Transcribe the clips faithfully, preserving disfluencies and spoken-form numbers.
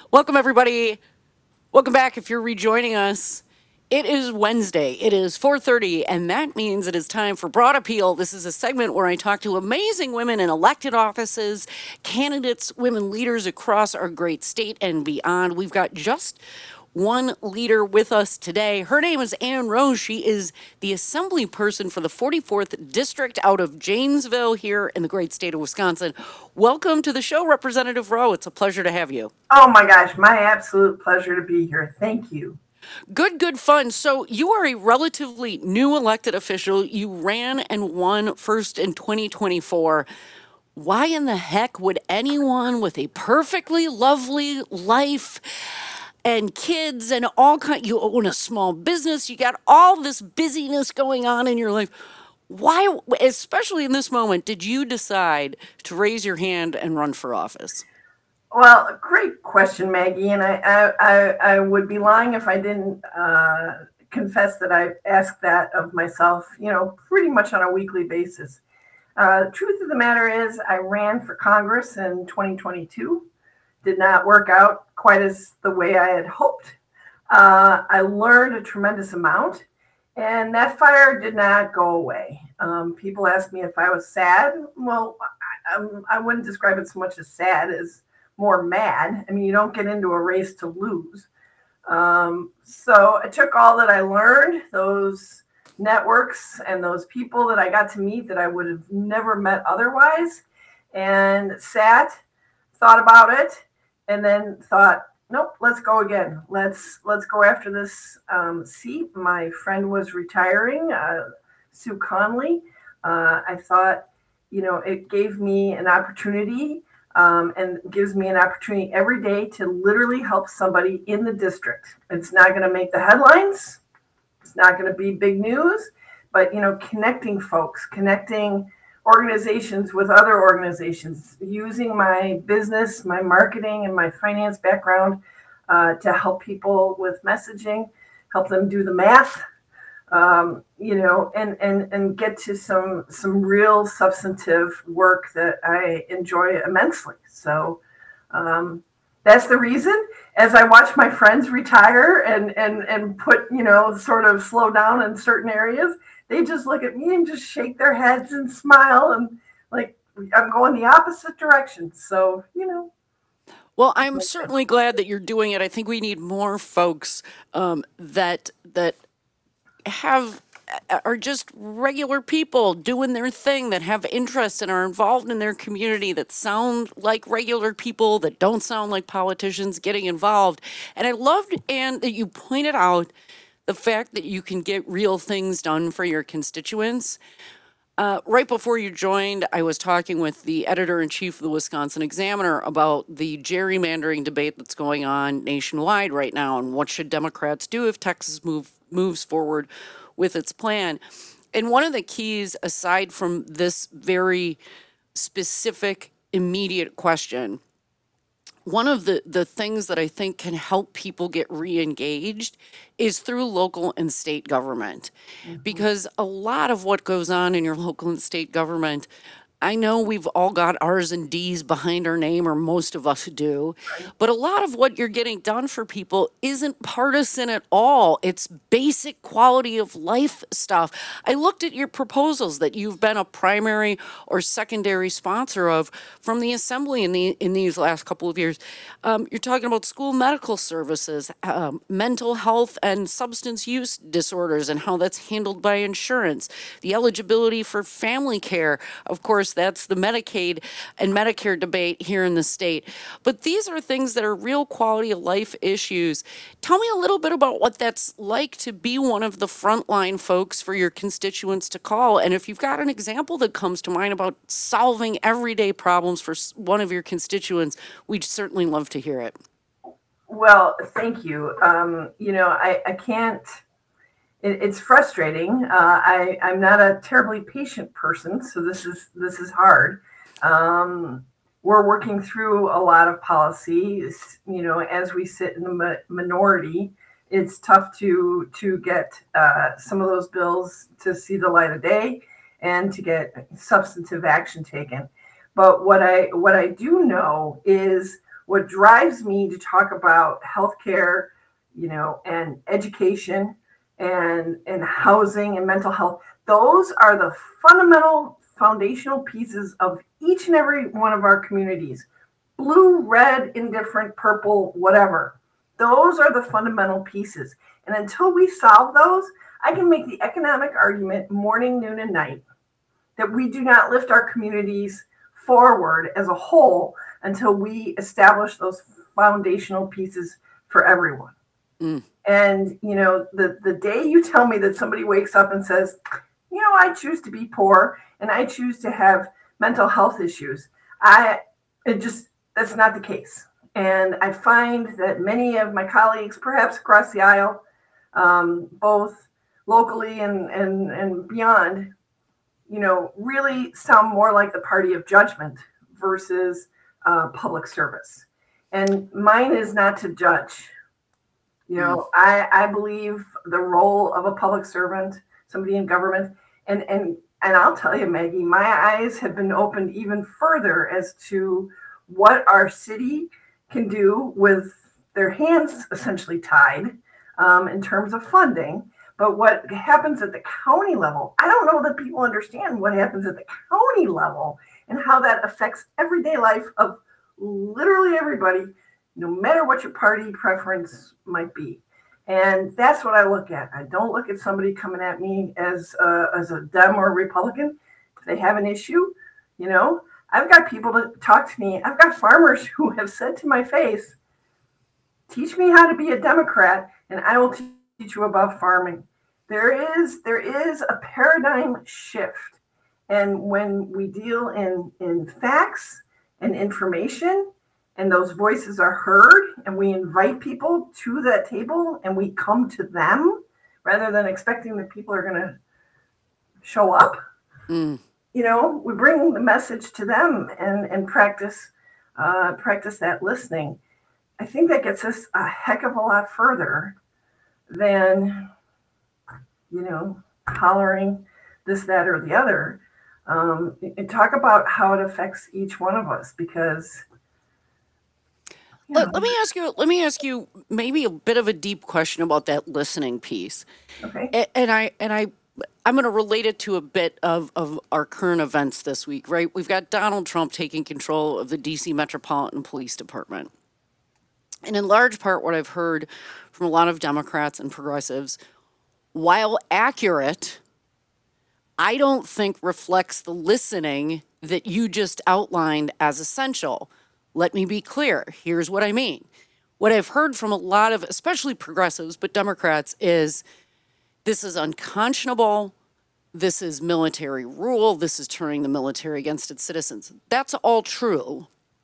Welcome, everybody. Welcome back if you're rejoining us. It is Wednesday. It is four thirty, and that means it is time for Broad Appeal. This is a segment where I talk to amazing women in elected offices, candidates, women leaders across our great state and beyond. We've got just one leader with us today. Her name is Ann Rose. She is the assembly person for the forty-fourth District out of Janesville here in the great state of Wisconsin. Welcome to the show, Representative Rowe. It's a pleasure to have you. Oh my gosh, my absolute pleasure to be here. Thank you. Good, good fun. So, you are a relatively new elected official. You ran and won first in twenty twenty-four. Why in the heck would anyone with a perfectly lovely life and kids and all kind, you own a small business, you got all this busyness going on in your life. Why, especially in this moment, did you decide to raise your hand and run for office? Well, great question, Maggie. And I, I, I, I would be lying if I didn't uh, confess that I ask that of myself, you know, pretty much on a weekly basis. Uh, truth of the matter is, I ran for Congress in twenty twenty-two. Did not work out quite as the way I had hoped. Uh, I learned a tremendous amount, and that fire did not go away. Um, people ask me if I was sad. Well, I, I'm- I wouldn't describe it so much as sad as more mad. I mean, you don't get into a race to lose. Um, so I took all that I learned, those networks and those people that I got to meet that I would have never met otherwise, and sat, thought about it, and then thought, nope, let's go again. Let's let's go after this um, seat. My friend was retiring, uh, Sue Conley. Uh, I thought, you know, it gave me an opportunity, um, and gives me an opportunity every day to literally help somebody in the district. It's not going to make the headlines. It's not going to be big news, but you know, connecting folks, connecting organizations with other organizations, using my business, my marketing, and my finance background uh, to help people with messaging, help them do the math, um, you know, and, and, and get to some some real substantive work that I enjoy immensely. So um, that's the reason. As I watch my friends retire and, and, and put, you know, sort of slow down in certain areas, they just look at me and just shake their heads and smile and like I'm going the opposite direction. So, you know, Well, I'm certainly glad that you're doing it. I think we need more folks um, that that have are just regular people doing their thing, that have interests and are involved in their community, that sound like regular people, that don't sound like politicians getting involved. And I loved, Anne, that you pointed out the fact that you can get real things done for your constituents. Uh, right before you joined, I was talking with the editor in chief of the Wisconsin Examiner about the gerrymandering debate that's going on nationwide right now, and what should Democrats do if Texas move moves forward with its plan. And one of the keys, aside from this very specific, immediate question, one of the the things that I think can help people get re-engaged is through local and state government, mhm. because a lot of what goes on in your local and state government, I know we've all got R's and D's behind our name, or most of us do, Right. but a lot of what you're getting done for people isn't partisan at all. It's basic quality of life stuff. I looked at your proposals that you've been a primary or secondary sponsor of from the assembly in the in these last couple of years. Um, you're talking about school medical services, um, mental health and substance use disorders, and how that's handled by insurance, the eligibility for family care. Of course, that's the Medicaid and Medicare debate here in the state. But these are things that are real quality of life issues. Tell me a little bit about what that's like to be one of the frontline folks for your constituents to call. And if you've got an example that comes to mind about solving everyday problems for s- one of your constituents, we'd certainly love to hear it. Well, thank you. Um, you know, I, I can't, it, it's frustrating. Uh, I, I'm not a terribly patient person, so this is, this is hard. Um, we're working through a lot of policies, you know, as we sit in the mi- minority. It's tough to to get uh, some of those bills to see the light of day and to get substantive action taken. But what I what I do know is what drives me to talk about healthcare, you know, and education and and housing and mental health, those are the fundamental foundational pieces of each and every one of our communities. Blue, red, indifferent, purple, whatever. Those are the fundamental pieces. And until we solve those, I can make the economic argument morning, noon, and night that we do not lift our communities forward as a whole until we establish those foundational pieces for everyone. Mm. And, you know, the, the day you tell me that somebody wakes up and says, you know, I choose to be poor and I choose to have mental health issues, I, it just, that's not the case. And I find that many of my colleagues, perhaps across the aisle, um, both locally and, and, and beyond, you know, really sound more like the party of judgment versus uh, public service. And mine is not to judge. You know, mm. I, I believe the role of a public servant, somebody in government, and, and, and I'll tell you, Maggie, my eyes have been opened even further as to what our city can do with their hands essentially tied um, in terms of funding. But what happens at the county level, I don't know that people understand what happens at the county level and how that affects everyday life of literally everybody, no matter what your party preference might be. And that's what I look at. I don't look at somebody coming at me as a, as a Dem or a Republican. If they have an issue, you know, I've got people to talk to me. I've got farmers who have said to my face, teach me how to be a Democrat and I will teach you about farming. There is there is a paradigm shift. And when we deal in, in facts and information, and those voices are heard, and we invite people to that table and we come to them rather than expecting that people are going to show up, mm. you know, we bring the message to them and, and practice, uh, practice that listening. I think that gets us a heck of a lot further than, you know, hollering this, that, or the other. Um, and talk about how it affects each one of us, because Let, let me ask you. Let me ask you maybe a bit of a deep question about that listening piece. Okay. And, and I and I I'm going to relate it to a bit of of our current events this week. Right, we've got Donald Trump taking control of the D C Metropolitan Police Department, and in large part, what I've heard from a lot of Democrats and progressives, while accurate, I don't think reflects the listening that you just outlined as essential. Let me be clear. Here's what I mean. What I've heard from a lot of, especially progressives, but Democrats, is this is unconscionable. This is military rule. This is turning the military against its citizens. That's all true.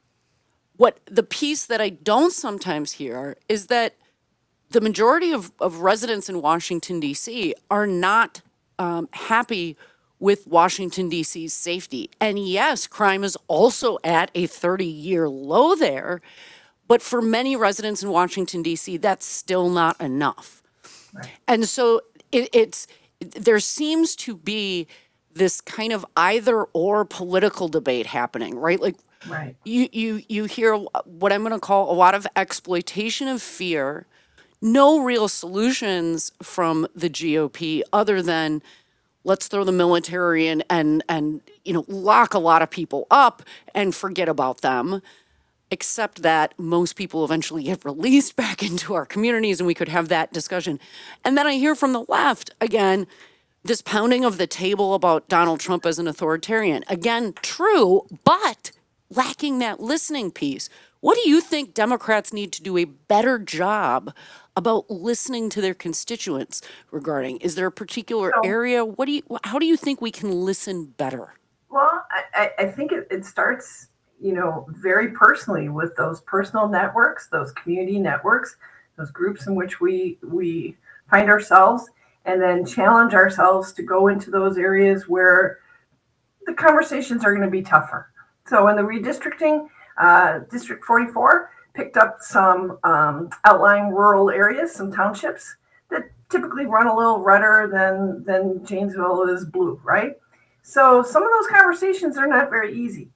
What the piece that I don't sometimes hear is that the majority of, of residents in Washington, D C are not um, happy with Washington, D C's safety. And yes, crime is also at a thirty-year low there. But for many residents in Washington, D C, that's still not enough. Right. And so it, it's there seems to be this kind of either or political debate happening, right? Like right. you you you hear what I'm going to call a lot of exploitation of fear, no real solutions from the G O P other than let's throw the military in and, and, you know, lock a lot of people up and forget about them, except that most people eventually get released back into our communities and we could have that discussion. And then I hear from the left, again, this pounding of the table about Donald Trump as an authoritarian. Again, true, but lacking that listening piece. What do you think Democrats need to do a better job about listening to their constituents regarding? Is there a particular so, area? What do you? How do you think we can listen better? Well, I, I think it, it starts, you know, very personally with those personal networks, those community networks, those groups in which we we find ourselves, and then challenge ourselves to go into those areas where the conversations are going to be tougher. So in the redistricting, uh, District forty-four picked up some um, outlying rural areas, some townships that typically run a little redder than, than Janesville is blue, right? So some of those conversations are not very easy.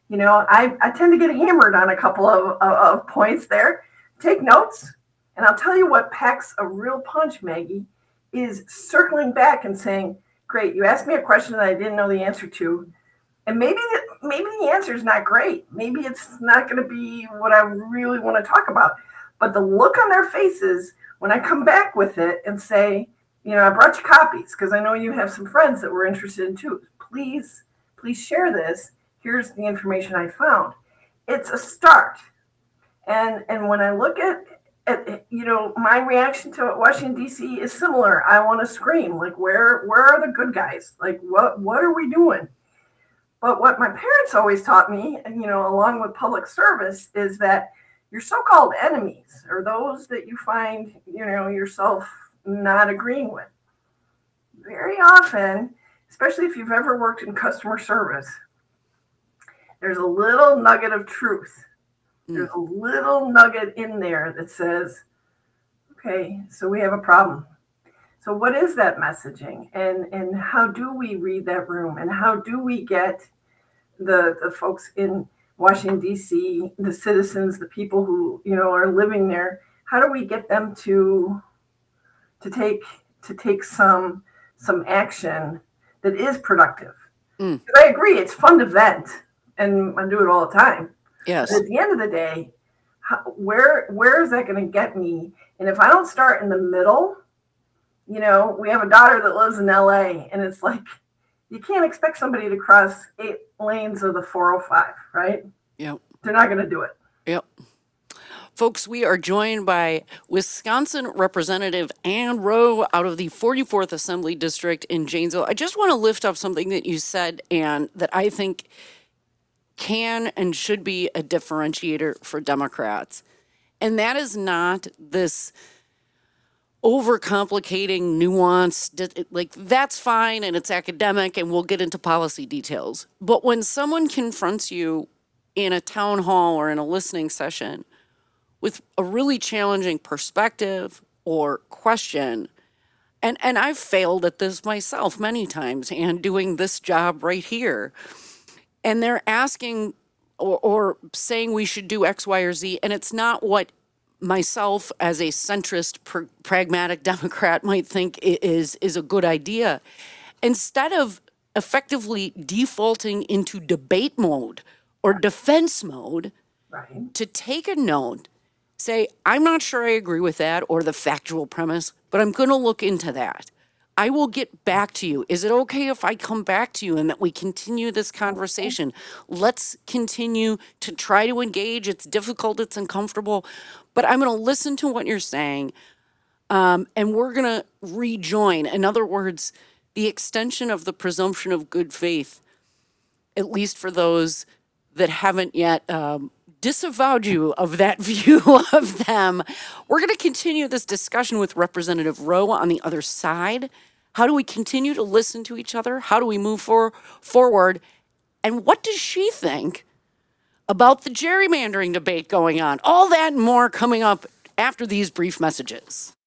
You know, I, I tend to get hammered on a couple of, of, of points there. Take notes, and I'll tell you what packs a real punch, Maggie, is circling back and saying, great, you asked me a question that I didn't know the answer to, and maybe the, maybe the answer is not great. Maybe it's not going to be what I really want to talk about. But the look on their faces when I come back with it and say, you know, I brought you copies because I know you have some friends that were interested in too. Please, please share this. Here's the information I found. It's a start. And and when I look at, at you know, my reaction to Washington, D C is similar. I want to scream, like, where where are the good guys? Like, what what are we doing? But what my parents always taught me, and, you know, along with public service, is that your so-called enemies are those that you find, you know, yourself not agreeing with. Very often, especially if you've ever worked in customer service, there's a little nugget of truth. There's a little nugget in there that says, okay, so we have a problem. So what is that messaging? And and how do we read that room? And how do we get the the folks in Washington, D C, the citizens, the people who, you know, are living there, how do we get them to to take to take some some action that is productive? Mm. I agree, it's fun to vent, and I do it all the time. Yes. But at the end of the day, how, where where is that going to get me? And if I don't start in the middle, you know, we have a daughter that lives in L A, and it's like, you can't expect somebody to cross eight lanes of the four oh five, right? Yep. They're not going to do it. Yep. Folks, we are joined by Wisconsin Representative Ann Rowe out of the forty-fourth Assembly District in Janesville. I just want to lift up something that you said, Ann, that I think can and should be a differentiator for Democrats. And that is not this overcomplicating nuance. Like, that's fine and it's academic and we'll get into policy details. But when someone confronts you in a town hall or in a listening session with a really challenging perspective or question, and, and I've failed at this myself many times and doing this job right here, and they're asking or, or saying we should do X, Y, or Z, and it's not what myself as a centrist, pr- pragmatic Democrat might think i- is is a good idea. Instead of effectively defaulting into debate mode or defense mode, Right. to take a note, say, I'm not sure I agree with that or the factual premise, but I'm going to look into that. I will get back to you. Is it okay if I come back to you and that we continue this conversation? Let's continue to try to engage. It's difficult, it's uncomfortable, but I'm going to listen to what you're saying, um, and we're going to rejoin. In other words, the extension of the presumption of good faith, at least for those that haven't yet um, disavowed you of that view of them. We're going to continue this discussion with Representative Rowe on the other side. How do we continue to listen to each other? How do we move for, forward? And what does she think about the gerrymandering debate going on? All that and more coming up after these brief messages.